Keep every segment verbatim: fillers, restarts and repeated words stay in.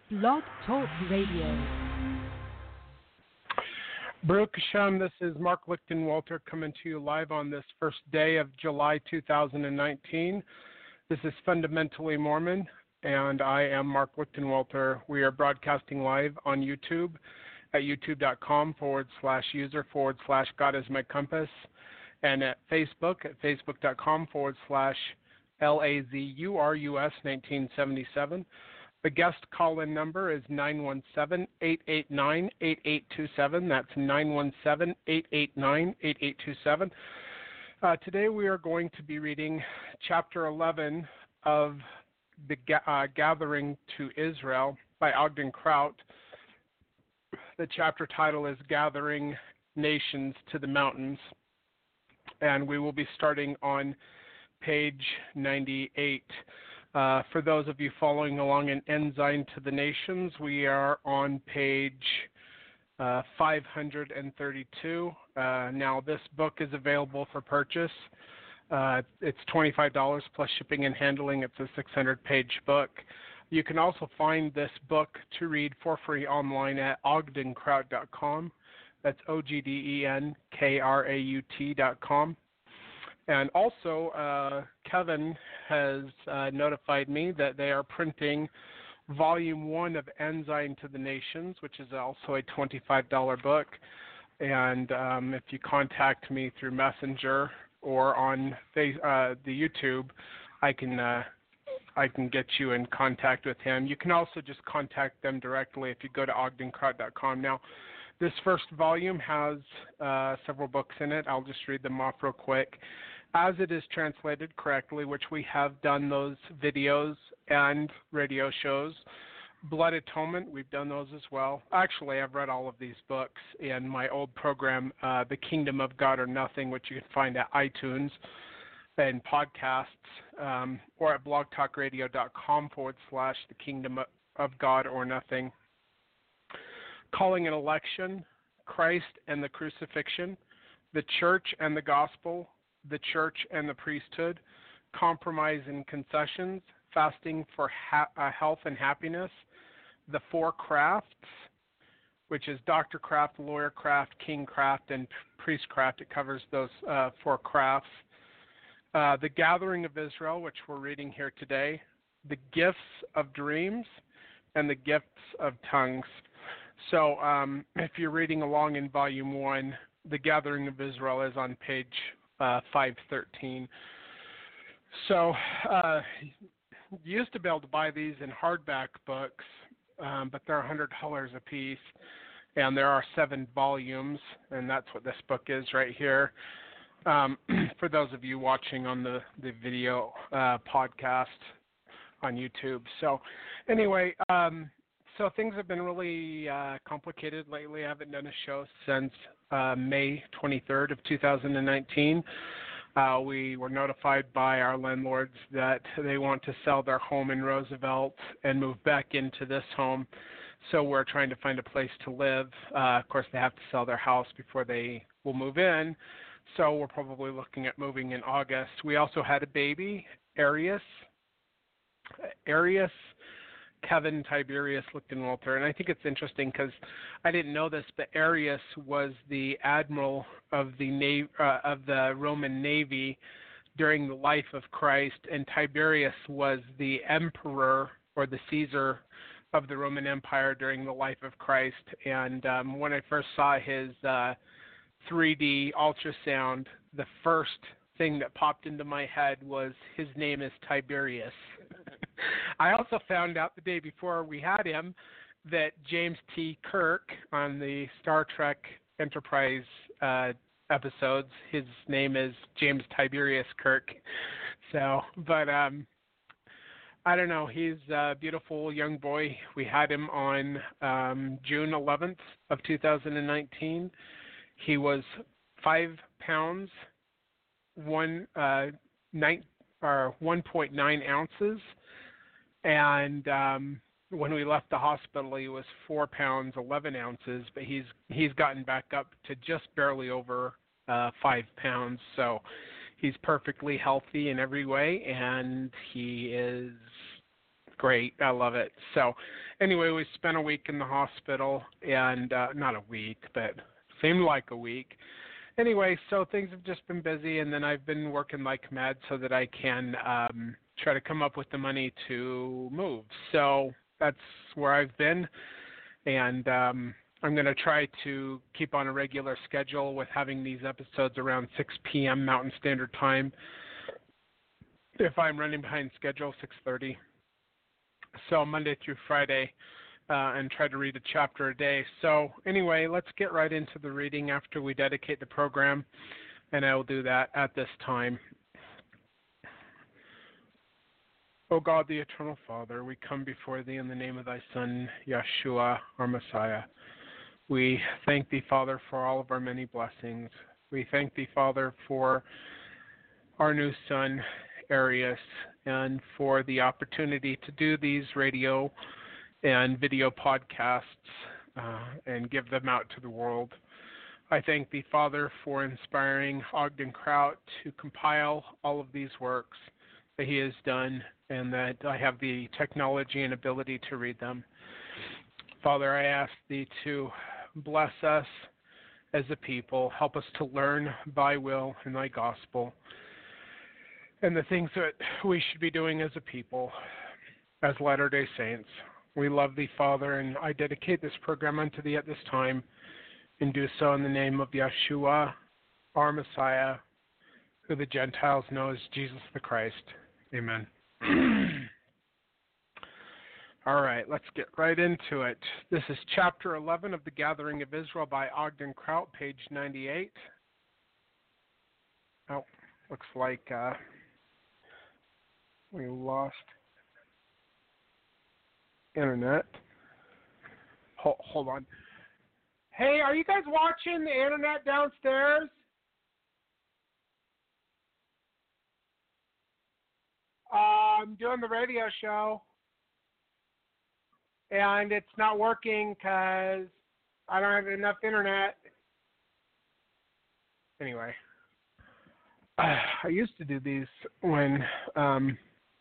Blog Talk Radio. Baruch Hashem, this is Mark Lichtenwalter coming to you live on this first day of July two thousand nineteen. This is Fundamentally Mormon, and I am Mark Lichtenwalter. We are broadcasting live on YouTube at youtube.com forward slash user forward slash God is my compass, and at Facebook at facebook.com forward slash L A Z U R U S nineteen seventy-seven. The guest call-in number is nine one seven, eight eight nine, eight eight two seven. That's nine one seven, eight eight nine, eight eight two seven. Uh, today we are going to be reading Chapter eleven of the uh, Gathering to Israel by Ogden Kraut. The chapter title is Gathering Nations to the Mountains, and we will be starting on page ninety-eight. Uh, for those of you following along in Ensign to the Nations, we are on page uh, five hundred thirty-two. Uh, now, this book is available for purchase. Uh, it's twenty-five dollars plus shipping and handling. It's a six hundred page book. You can also find this book to read for free online at ogden kraut dot com. That's O G D E N K R A U T dot com. And also, uh, Kevin has uh, notified me that they are printing Volume one of Ensign to the Nations, which is also a twenty-five dollars book. And um, if you contact me through Messenger or on face, uh, the YouTube, I can uh, I can get you in contact with him. You can also just contact them directly if you go to ogden kraut dot com. Now, this first volume has uh, several books in it. I'll just read them off real quick. As it is translated correctly, which we have done those videos and radio shows. Blood Atonement, we've done those as well. Actually, I've read all of these books in my old program, uh, The Kingdom of God or Nothing, which you can find at iTunes and podcasts, um, or at blogtalkradio.com forward slash The Kingdom of God or Nothing. Calling an Election, Christ and the Crucifixion, the Church and the Gospel, the Church and the Priesthood, Compromise and Concessions, Fasting for ha- uh, Health and Happiness, the Four Crafts, which is Doctor Craft, Lawyer Craft, King Craft, and Priest Craft. It covers those uh, four crafts. Uh, the Gathering of Israel, which we're reading here today, the Gifts of Dreams, and the Gifts of Tongues. So um, if you're reading along in Volume one, the Gathering of Israel is on page uh, five thirteen. So uh, you used to be able to buy these in hardback books, um, but they're one hundred dollars a piece, and there are seven volumes, and that's what this book is right here. Um, for those of you watching on the, the video uh, podcast on YouTube. So anyway, um, So things have been really uh, complicated lately. I haven't done a show since uh, May twenty-third of two thousand nineteen. Uh, we were notified by our landlords that they want to sell their home in Roosevelt and move back into this home. So we're trying to find a place to live. Uh, of course, they have to sell their house before they will move in. So we're probably looking at moving in August. We also had a baby, Arius. Arius. Kevin Tiberius Lichtenwalter, and I think it's interesting because I didn't know this, but Arius was the admiral of the Navy, uh, of the Roman Navy during the life of Christ, and Tiberius was the emperor or the Caesar of the Roman Empire during the life of Christ. And um, when I first saw his uh, three D ultrasound, the first thing that popped into my head was his name is Tiberius. I also found out the day before we had him that James T. Kirk on the Star Trek Enterprise uh, episodes, his name is James Tiberius Kirk. So, but um, I don't know. He's a beautiful young boy. We had him on um, June eleventh of two thousand nineteen. He was five pounds, one uh, nine or one point nine ounces. And um, when we left the hospital, he was four pounds, eleven ounces, but he's he's gotten back up to just barely over uh, five pounds. So he's perfectly healthy in every way, and he is great. I love it. So anyway, we spent a week in the hospital, and uh, not a week, but seemed like a week. Anyway, so things have just been busy, and then I've been working like mad so that I can um, try to come up with the money to move. So that's where I've been, and um, I'm going to try to keep on a regular schedule with having these episodes around six p.m. Mountain Standard Time. If I'm running behind schedule, six thirty. So Monday through Friday, uh, and try to read a chapter a day. So anyway, let's get right into the reading after we dedicate the program, and I will do that at this time. O God, the Eternal Father, we come before Thee in the name of Thy Son, Yeshua, our Messiah. We thank Thee, Father, for all of our many blessings. We thank Thee, Father, for our new son, Arius, and for the opportunity to do these radio and video podcasts uh, and give them out to the world. I thank Thee, Father, for inspiring Ogden Kraut to compile all of these works that he has done, and that I have the technology and ability to read them. Father, I ask Thee to bless us as a people, help us to learn Thy will and Thy gospel, and the things that we should be doing as a people, as Latter-day Saints. We love Thee, Father, and I dedicate this program unto Thee at this time, and do so in the name of Yeshua, our Messiah, who the Gentiles know as Jesus the Christ. Amen. All right, let's get right into it. This is chapter eleven of The Gathering of Israel by Ogden Kraut, page ninety-eight. Oh, looks like uh, we lost internet. Hold, hold on. Hey, are you guys watching the internet downstairs? Uh, I'm doing the radio show, and it's not working because I don't have enough internet. Anyway, uh, I used to do these when um,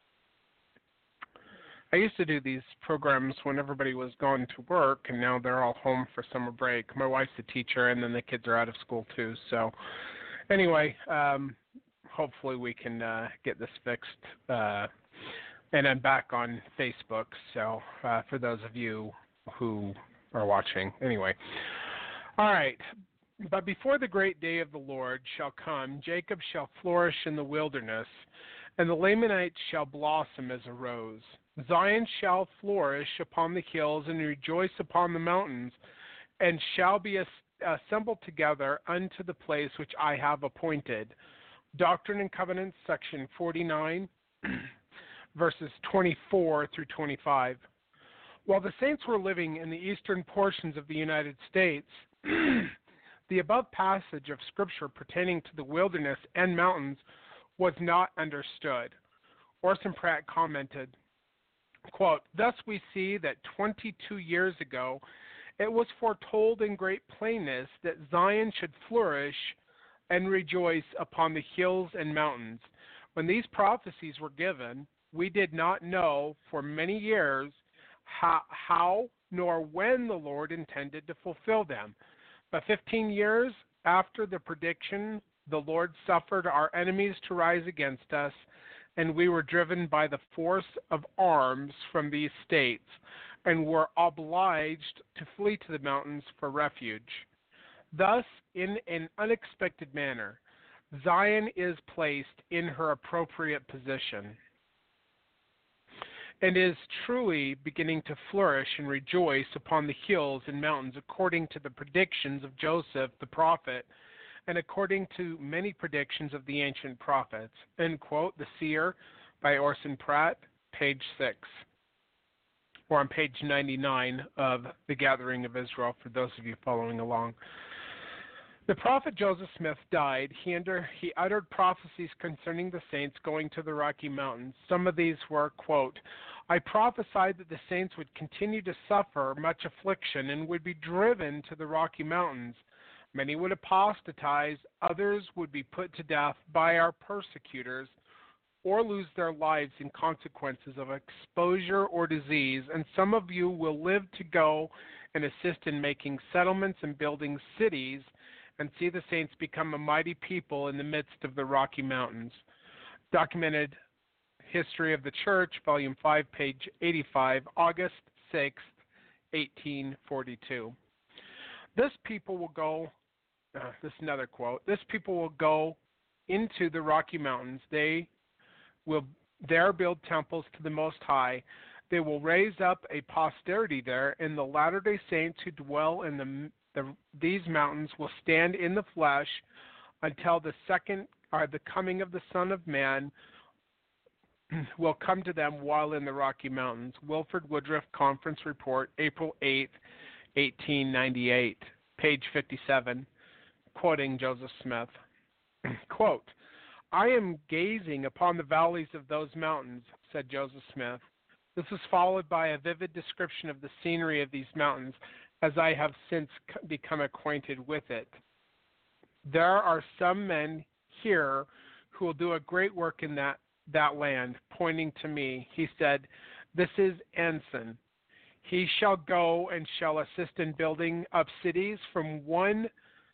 I used to do these programs when everybody was going to work, and now they're all home for summer break. My wife's a teacher, and then the kids are out of school too. So, anyway. Um, Hopefully we can uh, get this fixed, uh, and I'm back on Facebook, so uh, for those of you who are watching. Anyway, all right. But before the great day of the Lord shall come, Jacob shall flourish in the wilderness, and the Lamanites shall blossom as a rose. Zion shall flourish upon the hills and rejoice upon the mountains, and shall be assembled together unto the place which I have appointed. Doctrine and Covenants, section forty-nine, verses twenty-four through twenty-five. While the saints were living in the eastern portions of the United States, the above passage of Scripture pertaining to the wilderness and mountains was not understood. Orson Pratt commented, quote, "Thus we see that twenty-two years ago it was foretold in great plainness that Zion should flourish and rejoice upon the hills and mountains. When these prophecies were given, we did not know for many years how, how nor when the Lord intended to fulfill them. But fifteen years after the prediction, the Lord suffered our enemies to rise against us, and we were driven by the force of arms from these states, and were obliged to flee to the mountains for refuge. Thus, in an unexpected manner, Zion is placed in her appropriate position and is truly beginning to flourish and rejoice upon the hills and mountains according to the predictions of Joseph the prophet and according to many predictions of the ancient prophets." End quote. The Seer by Orson Pratt, page six, or on page ninety-nine of The Gathering of Israel for those of you following along. The prophet Joseph Smith died. He, under, he uttered prophecies concerning the saints going to the Rocky Mountains. Some of these were, quote, "I prophesied that the saints would continue to suffer much affliction and would be driven to the Rocky Mountains. Many would apostatize, others would be put to death by our persecutors, or lose their lives in consequences of exposure or disease, and some of you will live to go and assist in making settlements and building cities and see the saints become a mighty people in the midst of the Rocky Mountains. Documented History of the Church, Volume five, page eighty-five, August sixth, eighteen forty-two. This people will go, uh, this is another quote, this people will go into the Rocky Mountains. They will there build temples to the Most High. They will raise up a posterity there, and the Latter-day Saints who dwell in the, the these mountains will stand in the flesh until the second or the coming of the Son of Man will come to them while in the Rocky Mountains. Wilford Woodruff Conference Report, April eighth, eighteen ninety-eight, page fifty-seven, quoting Joseph Smith. Quote, I am gazing upon the valleys of those mountains, said Joseph Smith. This is followed by a vivid description of the scenery of these mountains as I have since become acquainted with it. There are some men here who will do a great work in that, that land, pointing to me. He said, this is Anson. He shall go and shall assist in building up cities from one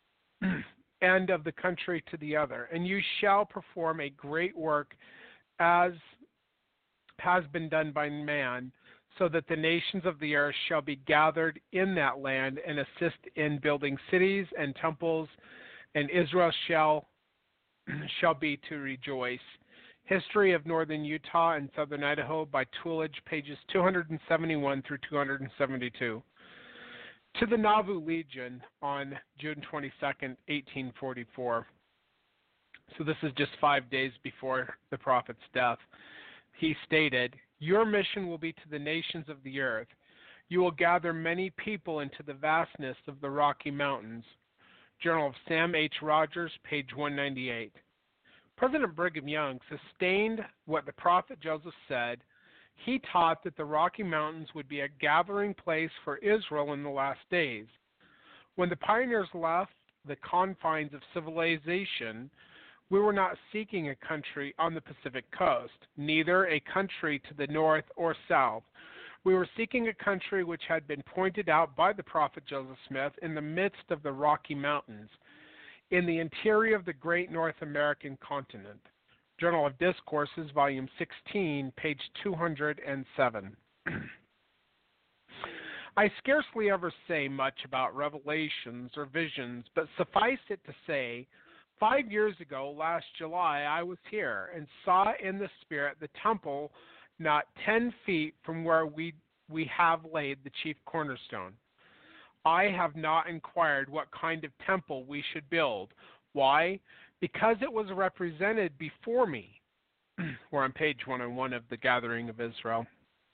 end of the country to the other, and you shall perform a great work as has been done by man, so that the nations of the earth shall be gathered in that land and assist in building cities and temples, and Israel shall shall be to rejoice. History of Northern Utah and Southern Idaho by Toolage, pages two seventy-one through two seventy-two. To the Nauvoo Legion on June twenty-second, eighteen forty-four. So this is just five days before the prophet's death. He stated, your mission will be to the nations of the earth. You will gather many people into the vastness of the Rocky Mountains. Journal of Sam H. Rogers, page one ninety-eight. President Brigham Young sustained what the prophet Joseph said. He taught that the Rocky Mountains would be a gathering place for Israel in the last days. When the pioneers left the confines of civilization, we were not seeking a country on the Pacific coast, neither a country to the north or south. We were seeking a country which had been pointed out by the prophet Joseph Smith in the midst of the Rocky Mountains, in the interior of the great North American continent. Journal of Discourses, Volume sixteen, page two hundred seven. I scarcely ever say much about revelations or visions, but suffice it to say, five years ago, last July, I was here and saw in the Spirit the temple not ten feet from where we, we have laid the chief cornerstone. I have not inquired what kind of temple we should build. Why? Because it was represented before me. We're on page one oh one of the Gathering of Israel.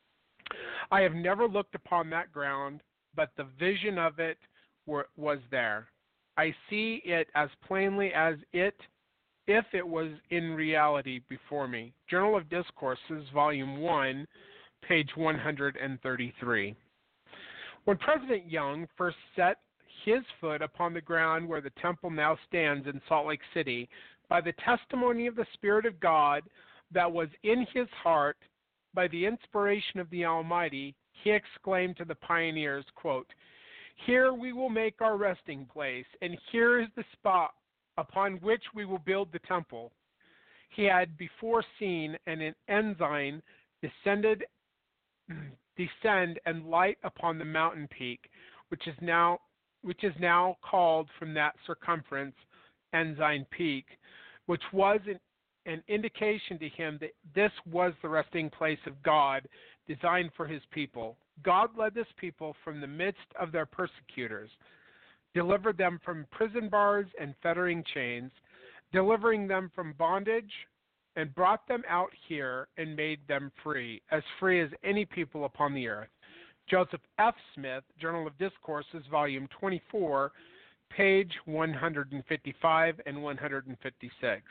I have never looked upon that ground, but the vision of it were, was there. I see it as plainly as it, if it was in reality before me. Journal of Discourses, Volume one, page one hundred thirty-three. When President Young first set his foot upon the ground where the temple now stands in Salt Lake City, by the testimony of the Spirit of God that was in his heart, by the inspiration of the Almighty, he exclaimed to the pioneers, quote, here we will make our resting place, and here is the spot upon which we will build the temple. He had before seen an ensign descended, descend and light upon the mountain peak, which is now which is now called from that circumference Ensign Peak, which was an, an indication to him that this was the resting place of God designed for his people. God led this people from the midst of their persecutors, delivered them from prison bars and fettering chains, delivering them from bondage, and brought them out here and made them free, as free as any people upon the earth. Joseph F. Smith, Journal of Discourses, Volume twenty-four, page one fifty-five and one fifty-six.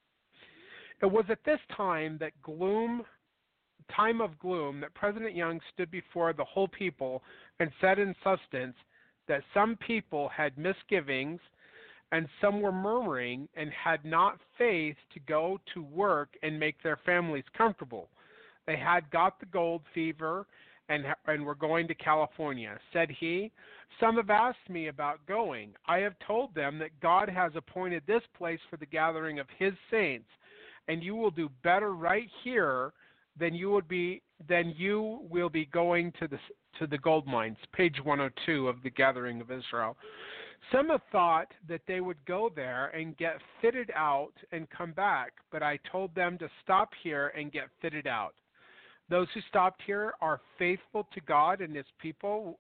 It was at this time that gloom, time of gloom, that President Young stood before the whole people and said in substance that some people had misgivings and some were murmuring and had not faith to go to work and make their families comfortable. They had got the gold fever and, and were going to California. Said he, some have asked me about going. I have told them that God has appointed this place for the gathering of his saints, and you will do better right here than you would be than you will be going to the to the gold mines. Page one oh two of the Gathering of Israel. Some have thought that they would go there and get fitted out and come back, but I told them to stop here and get fitted out. Those who stopped here are faithful to God and his people,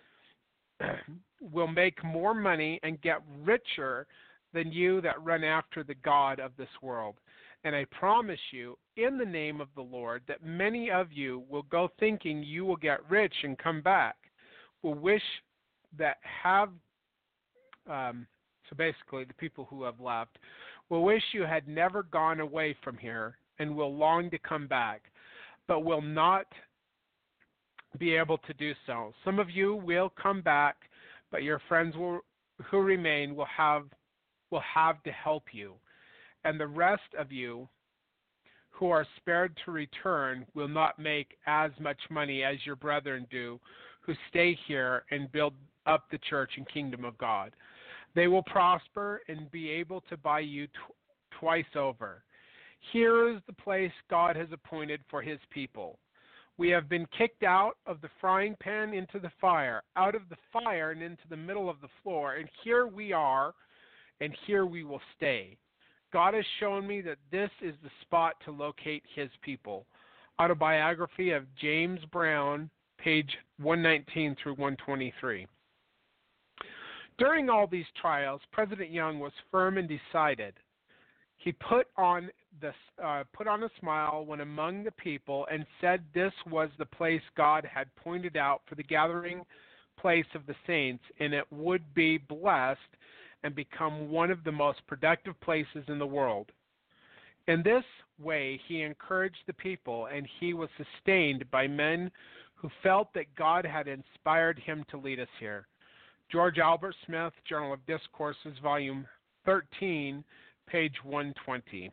will make more money and get richer than you that run after the God of this world. And I promise you, in the name of the Lord, that many of you will go thinking you will get rich and come back, will wish that have, um, so basically the people who have left, will wish you had never gone away from here and will long to come back, but will not be able to do so. Some of you will come back, but your friends will, who remain will have will have to help you. And the rest of you who are spared to return will not make as much money as your brethren do, who stay here and build up the church and kingdom of God. They will prosper and be able to buy you tw- twice over. Here is the place God has appointed for his people. We have been kicked out of the frying pan into the fire, out of the fire and into the middle of the floor, and here we are, and here we will stay. God has shown me that this is the spot to locate his people. Autobiography of James Brown, page one nineteen through one twenty-three. During all these trials, President Young was firm and decided. He put on the uh, put on a smile when among the people and said this was the place God had pointed out for the gathering place of the saints, and it would be blessed and become one of the most productive places in the world. In this way, he encouraged the people, and he was sustained by men who felt that God had inspired him to lead us here. George Albert Smith, Journal of Discourses, Volume thirteen, page one twenty.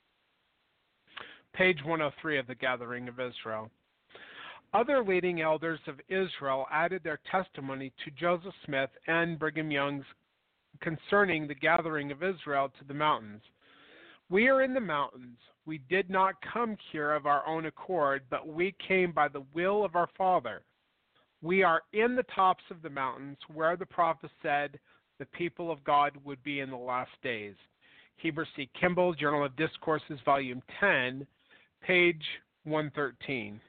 Page one oh three of the Gathering of Israel. Other leading elders of Israel added their testimony to Joseph Smith and Brigham Young's concerning the gathering of Israel to the mountains. We are in the mountains. We did not come here of our own accord, but we came by the will of our Father. We are in the tops of the mountains where the prophet said the people of God would be in the last days. Heber C. Kimball, Journal of Discourses, Volume ten, page one thirteen.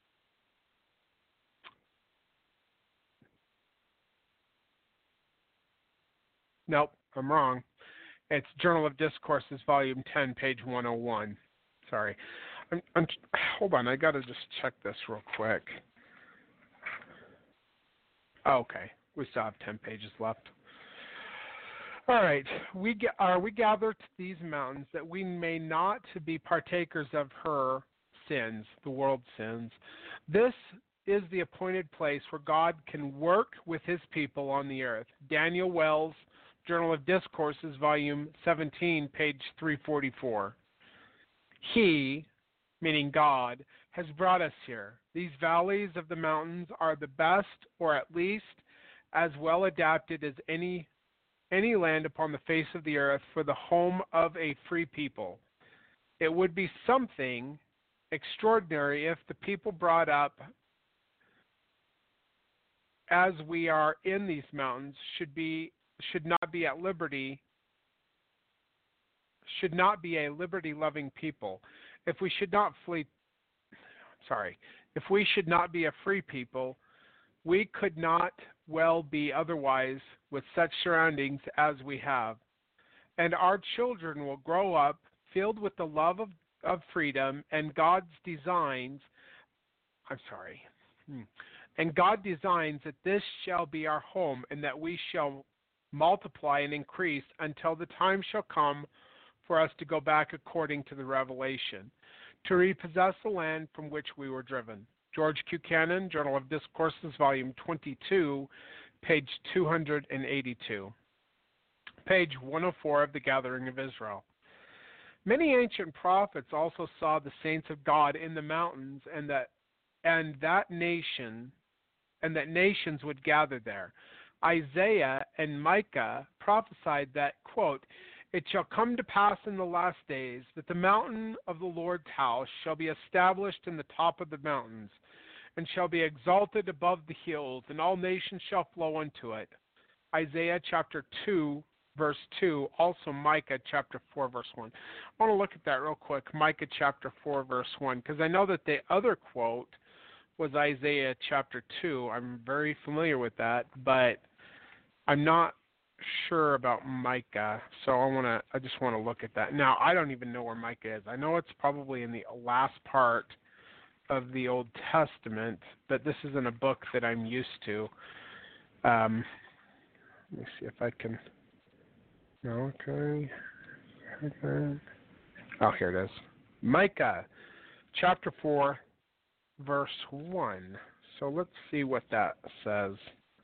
Nope, I'm wrong. It's Journal of Discourses, Volume ten, page one oh one. Sorry. I'm, I'm, hold on, I got to just check this real quick. Okay, we still have ten pages left. All right, we are we gather to these mountains that we may not be partakers of her sins, the world's sins. This is the appointed place where God can work with his people on the earth. Daniel Wells, Journal of Discourses, Volume seventeen, page three forty-four. He, meaning God, has brought us here. These valleys of the mountains are the best, or at least as well adapted as any any land upon the face of the earth for the home of a free people. It would be something extraordinary if the people brought up as we are in these mountains should be should not be at liberty should not be a liberty loving people. If we should not flee sorry, if we should not be a free people, we could not well be otherwise with such surroundings as we have. And our children will grow up filled with the love of, of freedom and God's designs. I'm sorry. Hmm. And God designs that this shall be our home and that we shall multiply and increase until the time shall come for us to go back according to the revelation, to repossess the land from which we were driven. George Buchanan, Journal of Discourses, Volume twenty-two, page two hundred eighty-two. page one oh four of the Gathering of Israel. Many ancient prophets also saw the saints of God in the mountains, and that and that nation and that nations would gather there. Isaiah and Micah prophesied that, quote, "It shall come to pass in the last days that the mountain of the Lord's house shall be established in the top of the mountains, and shall be exalted above the hills, and all nations shall flow into it." Isaiah chapter two, verse two, also Micah chapter four, verse one. I want to look at that real quick, Micah chapter four, verse one, because I know that the other quote was Isaiah chapter two. I'm very familiar with that, but I'm not sure about Micah, so I want to. I just want to look at that. Now, I don't even know where Micah is. I know it's probably in the last part of the Old Testament, but this isn't a book that I'm used to. Um, let me see if I can. No, okay. okay. Oh, here it is. Micah chapter four, verse one. So let's see what that says.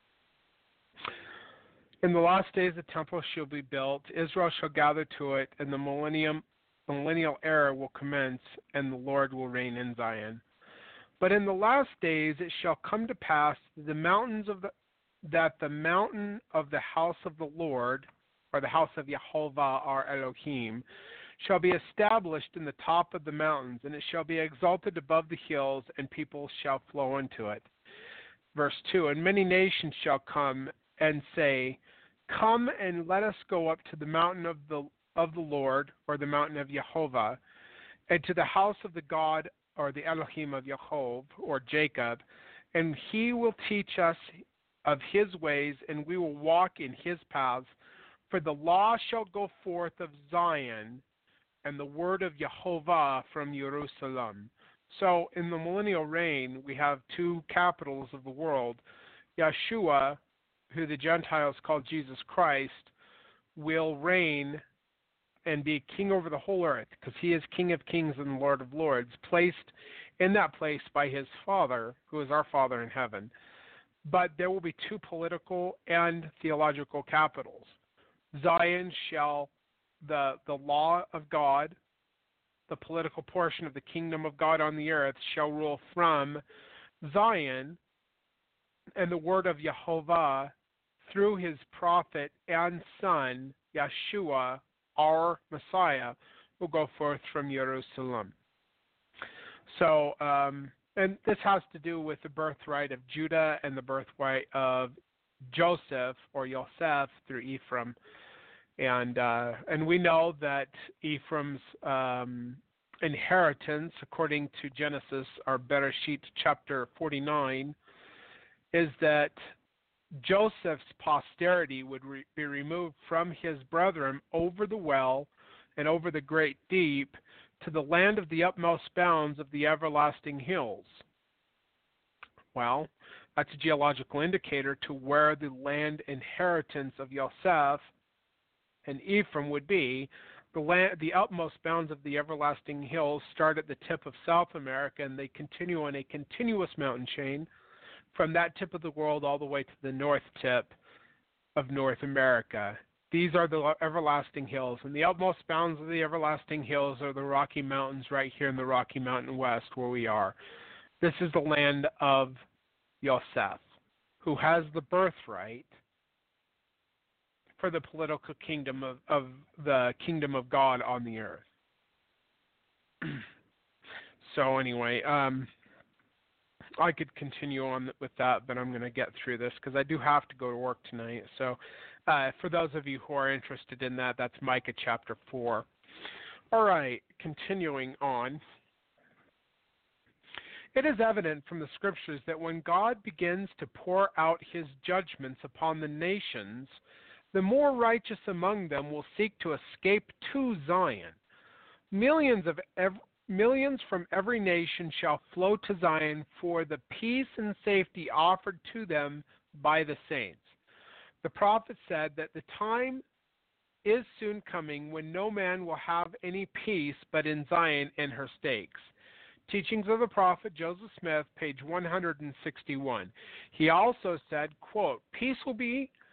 "In the last days the temple shall be built, Israel shall gather to it, and the millennium, millennial era will commence, and the Lord will reign in Zion. But in the last days it shall come to pass that the mountains of the, that the mountain of the house of the Lord, or the house of Yehovah our Elohim, shall be established in the top of the mountains, and it shall be exalted above the hills, and people shall flow into it." Verse two, "And many nations shall come and say, Come and let us go up to the mountain of the of the Lord, or the mountain of Yehovah, and to the house of the God, or the Elohim of Yaakov, or Jacob, and he will teach us of his ways, and we will walk in his paths. For the law shall go forth of Zion, and the word of Yehovah from Jerusalem." So in the millennial reign, we have two capitals of the world. Yeshua, who the Gentiles call Jesus Christ, will reign and be king over the whole earth, because he is King of kings and Lord of lords, placed in that place by his Father, who is our Father in heaven. But there will be two political and theological capitals. Zion shall, the, the law of God, the political portion of the kingdom of God on the earth, shall rule from Zion, and the word of Yehovah through his prophet and son, Yeshua, our Messiah, will go forth from Jerusalem. So, um, and this has to do with the birthright of Judah and the birthright of Joseph, or Yosef, through Ephraim. And uh, and we know that Ephraim's um, inheritance, according to Genesis, or Bereshit chapter forty-nine, is that Joseph's posterity would re- be removed from his brethren over the well and over the great deep to the land of the utmost bounds of the everlasting hills. Well, that's a geological indicator to where the land inheritance of Yosef and Ephraim would be. The land, the utmost bounds of the everlasting hills start at the tip of South America, and they continue on a continuous mountain chain from that tip of the world all the way to the north tip of North America. These are the everlasting hills, and the utmost bounds of the everlasting hills are the Rocky Mountains right here in the Rocky Mountain West where we are. This is the land of Yosef, who has the birthright for the political kingdom of, of the kingdom of God on the earth. So anyway, um, I could continue on with that, but I'm going to get through this because I do have to go to work tonight. So uh, for those of you who are interested in that, that's Micah chapter four. All right, continuing on. It is evident from the scriptures that when God begins to pour out his judgments upon the nations, the more righteous among them will seek to escape to Zion. Millions of ev- millions from every nation shall flow to Zion for the peace and safety offered to them by the saints. The prophet said that the time is soon coming when no man will have any peace but in Zion and her stakes. Teachings of the Prophet Joseph Smith, page one hundred sixty-one. He also said, quote, "Peace will be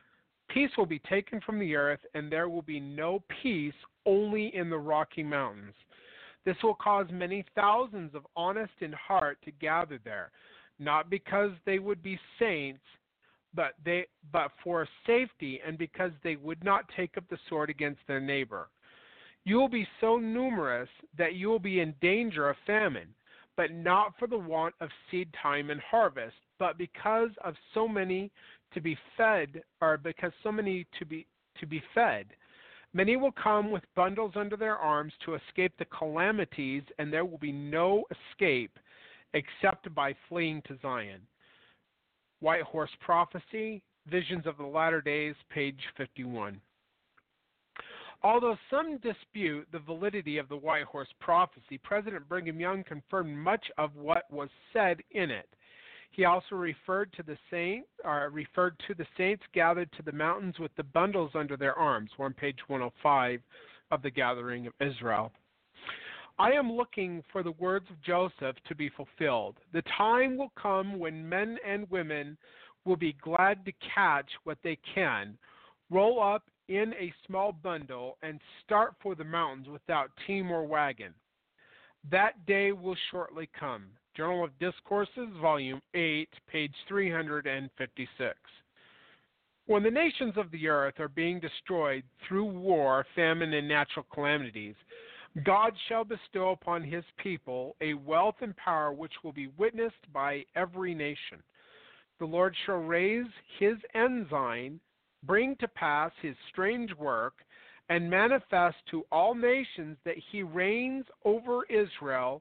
Peace will be taken from the earth, and there will be no peace, only in the Rocky Mountains. This will cause many thousands of honest in heart to gather there, not because they would be saints, but they but for safety, and because they would not take up the sword against their neighbor. You will be so numerous that you will be in danger of famine, but not for the want of seed time and harvest, but because of so many to be fed, or because so many to be to be fed. Many will come with bundles under their arms to escape the calamities, and there will be no escape except by fleeing to Zion. White Horse Prophecy, Visions of the Latter Days, page fifty-one. Although some dispute the validity of the White Horse Prophecy, President Brigham Young confirmed much of what was said in it. He also referred to the saint, uh, referred to the saints gathered to the mountains with the bundles under their arms. We're on page one oh five of the Gathering of Israel. I am looking for the words of Joseph to be fulfilled. The time will come when men and women will be glad to catch what they can, roll up in a small bundle, and start for the mountains without team or wagon. That day will shortly come. Journal of Discourses, Volume eight, page three hundred fifty-six. When the nations of the earth are being destroyed through war, famine, and natural calamities, God shall bestow upon his people a wealth and power which will be witnessed by every nation. The Lord shall raise his ensign, bring to pass his strange work, and manifest to all nations that he reigns over Israel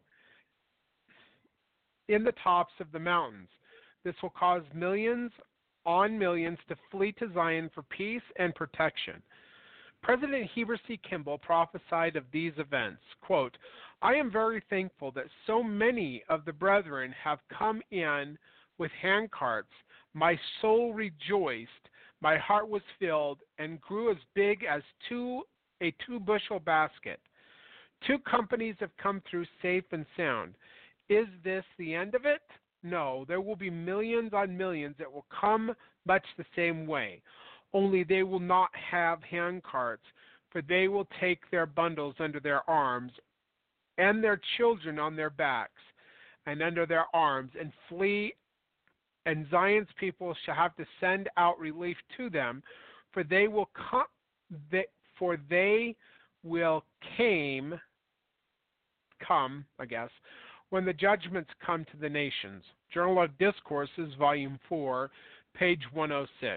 in the tops of the mountains. This will cause millions on millions to flee to Zion for peace and protection. President Heber C. Kimball prophesied of these events, quote, I am very thankful that so many of the brethren have come in with handcarts. My soul rejoiced, my heart was filled, and grew as big as two a two-bushel basket. Two companies have come through safe and sound. Is this the end of it? No, there will be millions on millions that will come much the same way. Only they will not have handcarts, for they will take their bundles under their arms and their children on their backs and under their arms and flee, and Zion's people shall have to send out relief to them, for they will come, for they will came, come, I guess, when the judgments come to the nations. Journal of Discourses, Volume four, page one oh six.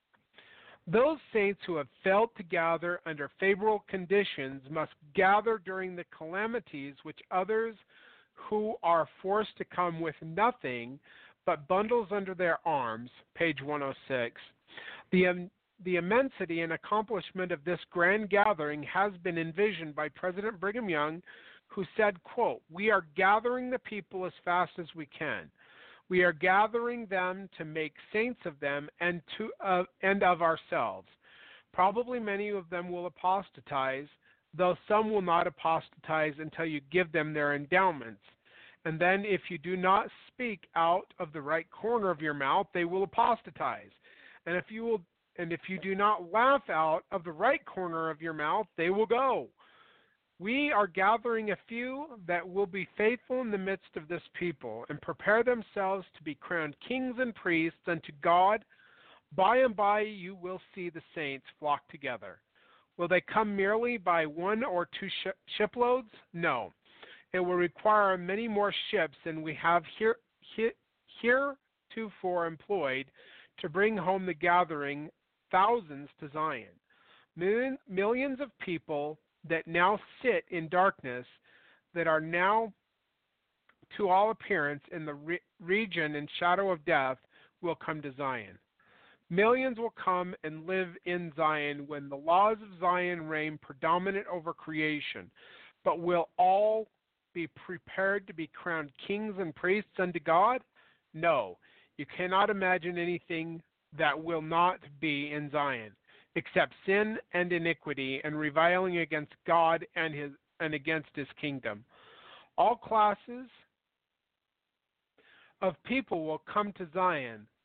Those saints who have failed to gather under favorable conditions must gather during the calamities which others who are forced to come with nothing but bundles under their arms, page one oh six. The, um, the immensity and accomplishment of this grand gathering has been envisioned by President Brigham Young, who said, quote, we are gathering the people as fast as we can. We are gathering them to make saints of them and to uh, and of ourselves. Probably many of them will apostatize, though some will not apostatize until you give them their endowments. And then if you do not speak out of the right corner of your mouth, they will apostatize. And if you will and if you do not laugh out of the right corner of your mouth, they will go. We are gathering a few that will be faithful in the midst of this people and prepare themselves to be crowned kings and priests unto God. By and by you will see the saints flock together. Will they come merely by one or two ship- shiploads? No. It will require many more ships than we have here, here, heretofore employed to bring home the gathering thousands to Zion. Million, millions of people that now sit in darkness, that are now to all appearance in the re- region and shadow of death, will come to Zion. Millions will come and live in Zion when the laws of Zion reign predominant over creation. But will all be prepared to be crowned kings and priests unto God? No. You cannot imagine anything that will not be in Zion, except sin and iniquity and reviling against God and his and against his kingdom. All classes of people will come to Zion.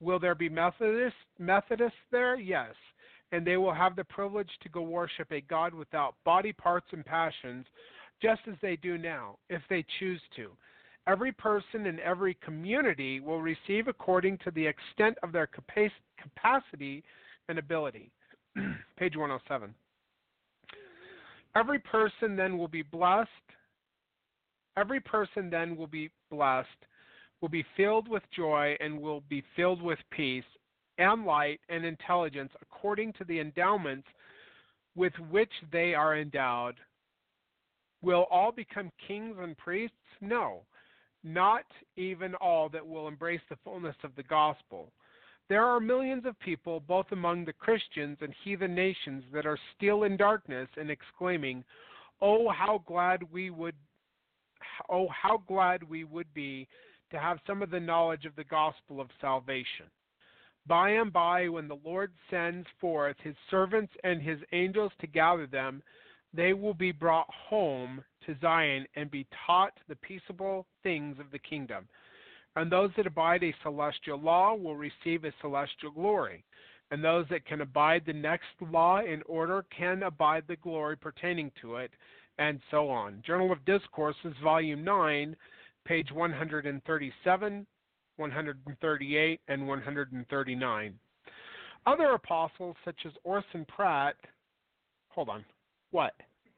Will there be Methodists, Methodists there? Yes. And they will have the privilege to go worship a God without body parts and passions, just as they do now, if they choose to. Every person in every community will receive according to the extent of their capacity and ability. Page one oh seven. Every person then will be blessed. Every person then will be blessed, will be filled with joy, and will be filled with peace and light and intelligence according to the endowments with which they are endowed. Will all become kings and priests? No, not even all that will embrace the fullness of the gospel. There are millions of people, both among the Christians and heathen nations, that are still in darkness and exclaiming, "Oh, how glad we would, oh, how glad we would be to have some of the knowledge of the gospel of salvation." By and by, when the Lord sends forth his servants and his angels to gather them, they will be brought home to Zion and be taught the peaceable things of the kingdom. And those that abide a celestial law will receive a celestial glory. And those that can abide the next law in order can abide the glory pertaining to it, and so on. Journal of Discourses, Volume nine, page one thirty-seven, one thirty-eight, and one thirty-nine. Other apostles, such as Orson Pratt, hold on, what?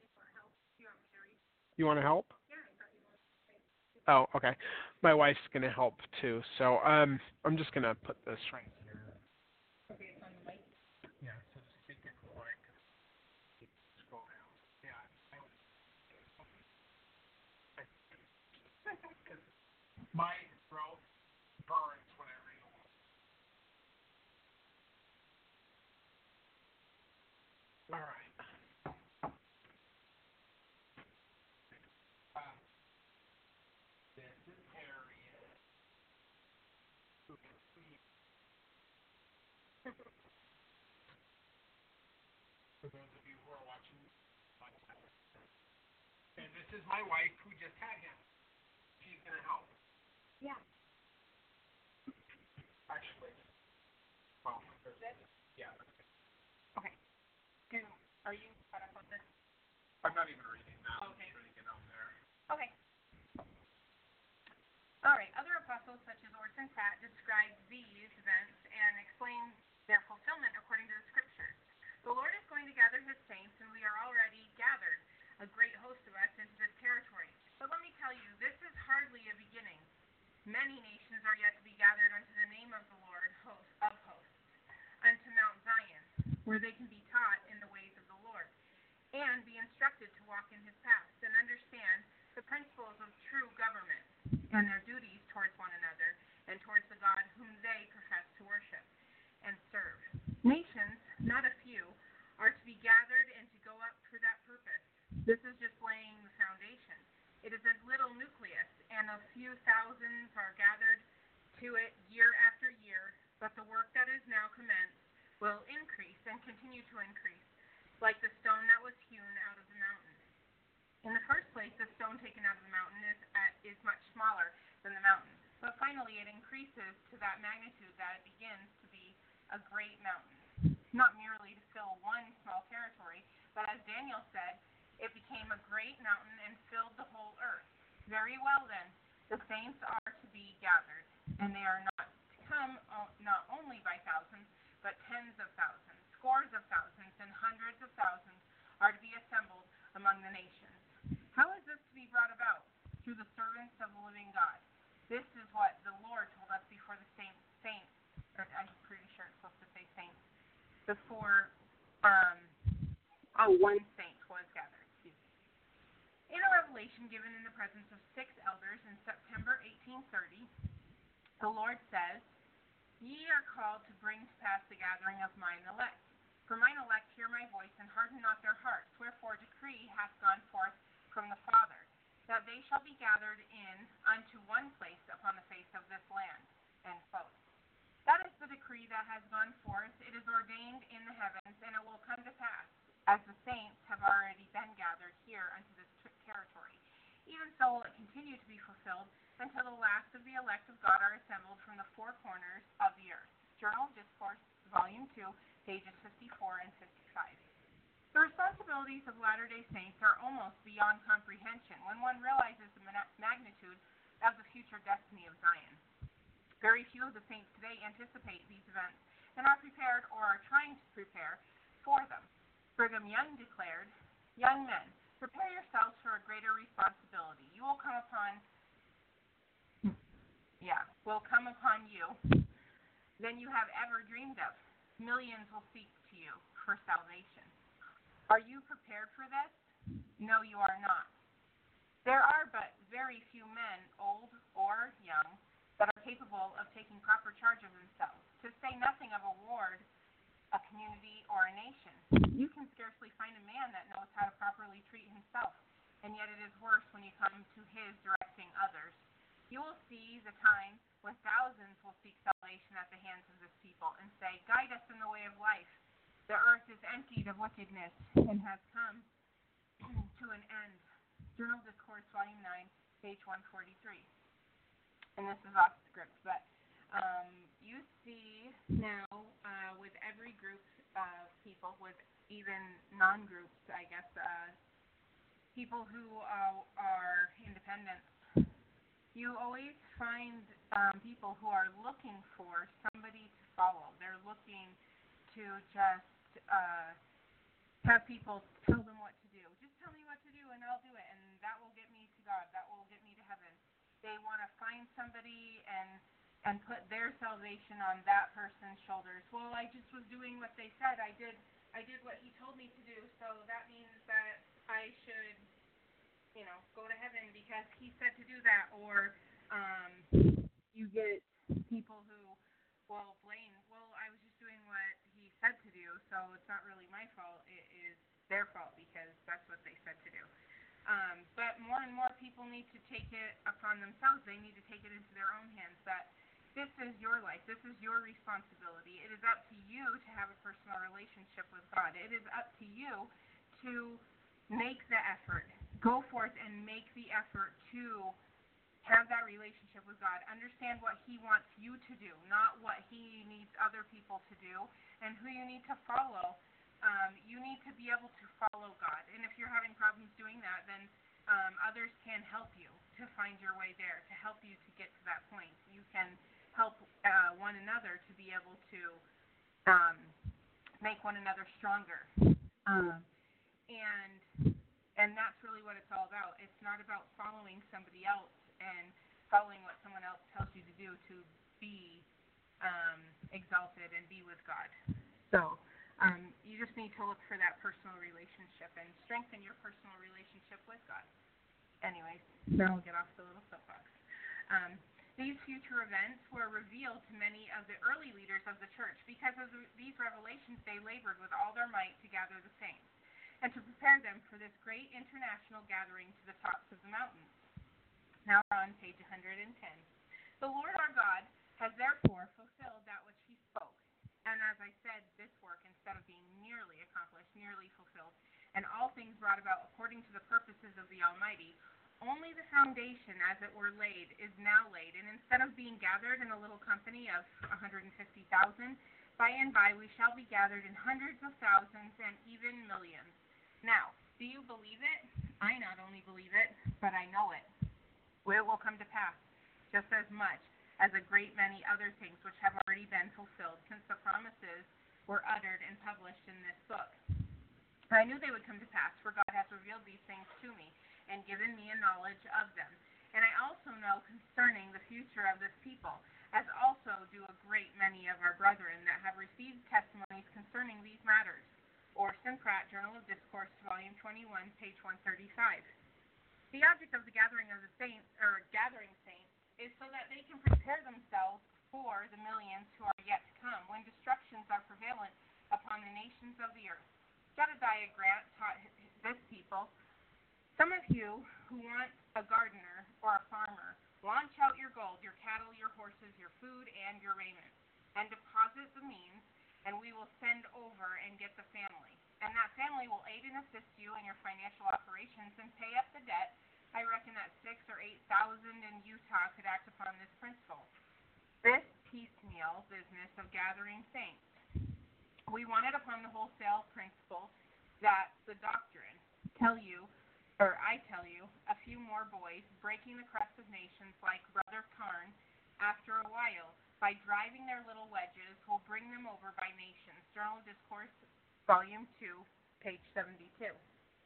You want to help? Oh, okay. My wife's going to help too, so um, I'm just going to put this right here. Okay, it's on the mic? Yeah, so just speak it quick. Scroll down. Yeah. My throat burns when I read them. All right. For those of you who are watching, and this is my wife who just had him. She's going to help. Yeah. Actually, well, This? yeah. Okay. Do, are you caught up on this? I'm not even reading that. Okay. I'm trying to get on there. Okay. All right. Other apostles, such as Orson Pratt, describe these events and explain their fulfillment according to the scriptures. The Lord is going to gather his saints, and we are already gathered, a great host of us, into this territory. But let me tell you, this is hardly a beginning. Many nations are yet to be gathered unto the name of the Lord host, of hosts, unto Mount Zion, where they can be taught in the ways of the Lord, and be instructed to walk in his paths, and understand the principles of true government, and their duties towards one another, and towards the God whom they profess to worship and serve. Nations, not a few, are to be gathered and to go up for that purpose. This is just laying the foundation. It is a little nucleus, and a few thousands are gathered to it year after year, but the work that is now commenced will increase and continue to increase, like the stone that was hewn out of the mountain. In the first place, the stone taken out of the mountain is, at, is much smaller than the mountain, but finally it increases to that magnitude that it begins to be a great mountain, not merely to fill one small territory, but as Daniel said, it became a great mountain and filled the whole earth. Very well then, the saints are to be gathered, and they are not to come not only by thousands, but tens of thousands, scores of thousands, and hundreds of thousands are to be assembled among the nations. How is this to be brought about? Through the servants of the living God. This is what the Lord told us before the saints, saints or I'm pretty sure it's supposed to say saints, before um, oh, one saint was gathered. Excuse me. In a revelation given in the presence of six elders in September eighteen thirty, the Lord says, "Ye are called to bring to pass the gathering of mine elect. For mine elect hear my voice, and harden not their hearts. Wherefore decree hath gone forth from the Father, that they shall be gathered in unto one place upon the face of this land." End quote. That is the decree that has gone forth. It is ordained in the heavens, and it will come to pass, as the saints have already been gathered here unto this territory. Even so will it continue to be fulfilled until the last of the elect of God are assembled from the four corners of the earth. Volume two, pages fifty-four and fifty-five. The responsibilities of Latter-day Saints are almost beyond comprehension when one realizes the magnitude of the future destiny of Zion. Very few of the saints today anticipate these events and are prepared or are trying to prepare for them. Brigham Young declared, "Young men, prepare yourselves for a greater responsibility. You will come upon, yeah, will come upon you than you have ever dreamed of. Millions will seek to you for salvation." Are you prepared for this? No, you are not. There are but very few men, old or young, that are capable of taking proper charge of themselves, to say nothing of a ward, a community, or a nation. You can scarcely find a man that knows how to properly treat himself, and yet it is worse when you come to his directing others. You will see the time when thousands will seek salvation at the hands of this people and say, "Guide us in the way of life. The earth is emptied of wickedness and has come to an end." Journal Discourse, Volume nine, page one forty-three. And this is off script, but um, you see now uh, with every group of people, with even non-groups, I guess, uh, people who uh, are independent, you always find um, people who are looking for somebody to follow. They're looking to just uh, have people tell them what to do. Just tell me what to do and I'll do it, and that will get me to God. That will get me to heaven. They want to find somebody and and put their salvation on that person's shoulders. Well, I just was doing what they said. I did I did what he told me to do, so that means that I should, you know, go to heaven because he said to do that. Or um, you get people who will blame, well, I was just doing what he said to do, so it's not really my fault. It is their fault because that's what they said to do. Um, but more and more people need to take it upon themselves. They need to take it into their own hands that this is your life. This is your responsibility. It is up to you to have a personal relationship with God. It is up to you to make the effort. Go forth and make the effort to have that relationship with God. Understand what he wants you to do, not what he needs other people to do, and who you need to follow. Um, you need to be able to follow God. And if you're having problems doing that, then um, others can help you to find your way there, to help you to get to that point. You can help uh, one another to be able to um, make one another stronger. Um, and and that's really what it's all about. It's not about following somebody else and following what someone else tells you to do to be um, exalted and be with God. So um, you just need to look for that personal relationship and strengthen your personal relationship with God. Anyways, now we'll get off the little soapbox. Um, these future events were revealed to many of the early leaders of the church. Because of the, these revelations, they labored with all their might to gather the saints and to prepare them for this great international gathering to the tops of the mountains. Now we're on page one hundred ten. The Lord our God has therefore fulfilled that which he spoke. And as I said, this work, instead of being nearly accomplished, nearly fulfilled, and all things brought about according to the purposes of the Almighty, only the foundation, as it were, laid, is now laid. And instead of being gathered in a little company of one hundred fifty thousand, by and by we shall be gathered in hundreds of thousands and even millions. Now, do you believe it? I not only believe it, but I know it. It will come to pass, just as much as a great many other things which have already been fulfilled, since the promises were uttered and published in this book. I knew they would come to pass, for God has revealed these things to me, and given me a knowledge of them. And I also know concerning the future of this people, as also do a great many of our brethren that have received testimonies concerning these matters. Orson Pratt, Journal of Discourse, Volume twenty-one, page one thirty-five. The object of the gathering of the saints, or gathering saints, is so that they can prepare themselves for the millions who are yet to come, when destructions are prevalent upon the nations of the earth. Jedediah Grant taught this people, some of you who want a gardener or a farmer, launch out your gold, your cattle, your horses, your food, and your raiment, and deposit the means, and we will send over and get the family. And that family will aid and assist you in your financial operations and pay up the debt. I reckon that six or eight thousand in Utah could act upon this principle. This piecemeal business of gathering saints We want it upon the wholesale principle that the doctrine tell you, or I tell you, a few more boys breaking the crust of nations like Brother Karn after a while by driving their little wedges will bring them over by nations. Journal of Discourse, Volume two, page seventy-two.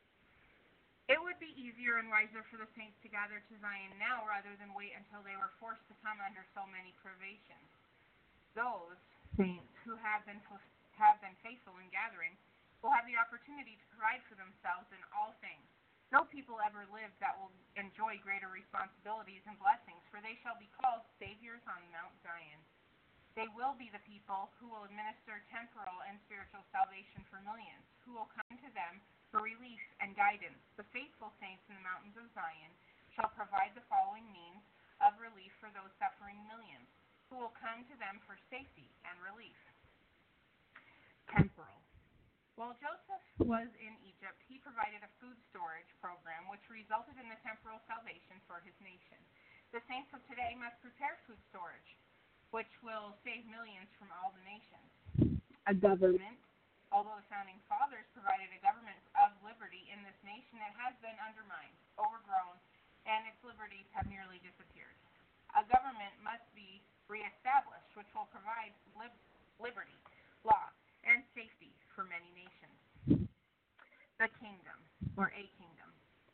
It would be easier and wiser for the saints to gather to Zion now rather than wait until they were forced to come under so many privations. Those saints who have been have been faithful in gathering will have the opportunity to provide for themselves in all things. No people ever lived that will enjoy greater responsibilities and blessings, for they shall be called saviors on Mount Zion. They will be the people who will administer temporal and spiritual salvation for millions, who will come to them for relief and guidance. The faithful saints in the mountains of Zion shall provide the following means of relief for those suffering millions, who will come to them for safety and relief. Temporal. While Joseph was in Egypt, he provided a food storage program which resulted in the temporal salvation for his nation. The saints of today must prepare food storage, which will save millions from all the nations. A government. Although the Founding Fathers provided a government of liberty in this nation, it has been undermined, overgrown, and its liberties have nearly disappeared. A government must be reestablished, which will provide lib- liberty, law, and safety for many nations. The kingdom, or a kingdom.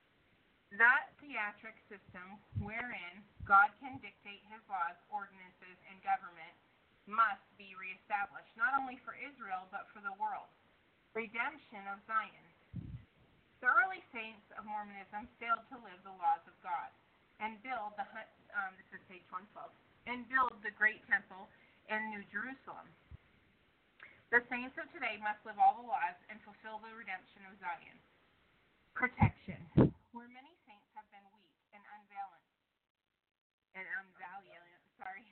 That theatric system wherein God can dictate his laws, ordinances, and government must be reestablished, not only for Israel, but for the world. Redemption of Zion. The early saints of Mormonism failed to live the laws of God and build the, um, this is page one twelve, and build the great temple in New Jerusalem. The saints of today must live all the laws and fulfill the redemption of Zion. Protection. Where many saints have been weak and unvaliant, and unvaliant, sorry.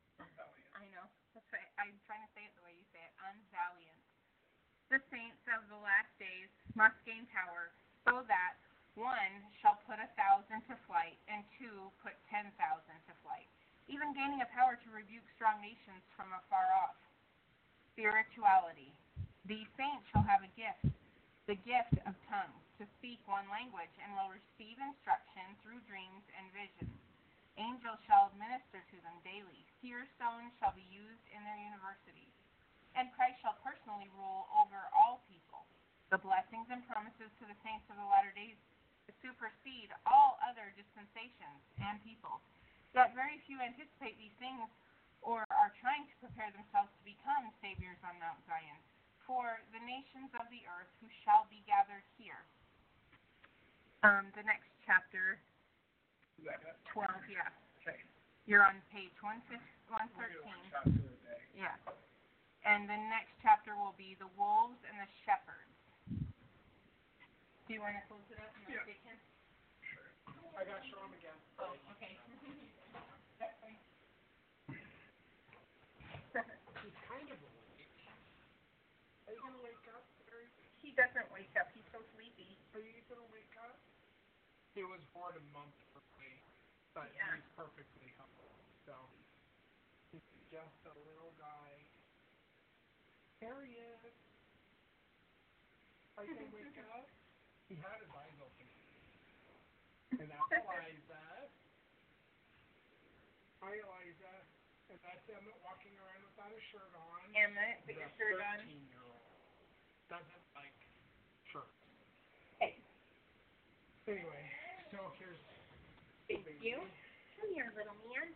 I know. That's right. I'm trying to say it the way you say it. Unvaliant. The saints of the last days must gain power so that one shall put a thousand to flight and two put ten thousand to flight, even gaining a power to rebuke strong nations from afar off. Spirituality. These saints shall have a gift, the gift of tongues, to speak one language, and will receive instruction through dreams and visions. Angels shall minister to them daily. Seer stones shall be used in their universities. And Christ shall personally rule over all people. The blessings and promises to the saints of the latter days supersede all other dispensations and people. Yet very few anticipate these things or are trying to prepare themselves to become saviors on Mount Zion for the nations of the earth who shall be gathered here. Um, the next chapter, twelve, yeah. Okay. You're on page one thirteen. Yeah. And the next chapter will be the wolves and the shepherds. Do you want to close it up and Yeah. take him? Sure. I got to show him again. Oh, okay. That's fine. He's kind of awake. Are you going to wake up, Barry? He doesn't wake up. He's so sleepy. Are you going to wake up? He was born a month early, but Yeah. he's perfectly humble. So he's just a little guy. There he is. Are you going to wake up? He had his eyes open. And that's Eliza. Hi, Eliza. And that's Emmett walking around without a shirt on. Emmett, put your shirt on. thirteen-year-old doesn't like shirts. Hey. Anyway, so here's Thank baby. you. Come here, little man.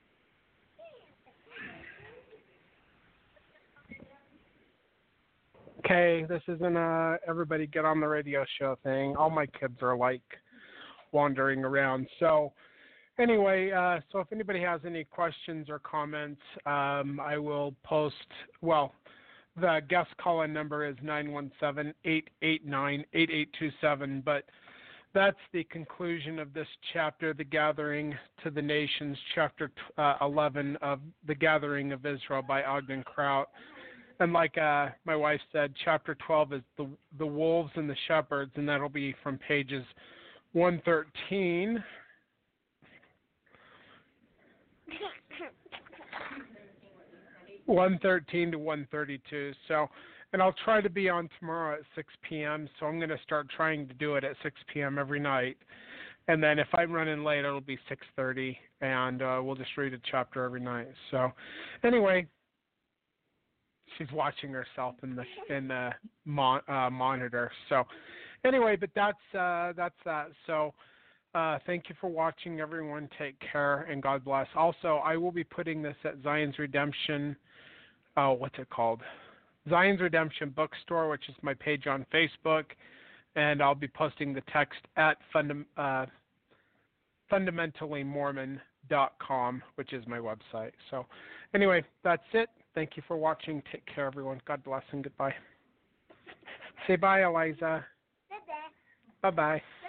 Okay, this isn't a everybody get on the radio show thing. All my kids are like wandering around. So anyway, uh, so if anybody has any questions or comments, um, I will post, well, the guest call-in number is nine one seven, eight eight nine, eight eight two seven, but that's the conclusion of this chapter, The Gathering to the Nations, chapter uh, eleven of The Gathering of Israel by Ogden Kraut. And like uh, my wife said, chapter twelve is the the wolves and the shepherds, and that'll be from pages one thirteen. one thirteen to one thirty-two. So, and I'll try to be on tomorrow at six p.m. So I'm going to start trying to do it at six p.m. every night. And then if I'm running late, it'll be six thirty, and uh, we'll just read a chapter every night. So, anyway, she's watching herself in the in the mon, uh, monitor. So, anyway, but that's uh, that's that. So. Uh, thank you for watching, everyone. Take care, and God bless. Also, I will be putting this at Zion's Redemption, uh, what's it called? Zion's Redemption Bookstore, which is my page on Facebook, and I'll be posting the text at fundam- uh, fundamentally mormon dot com, which is my website. So, anyway, that's it. Thank you for watching. Take care, everyone. God bless, and goodbye. Say bye, Eliza. Bye-bye. Bye-bye.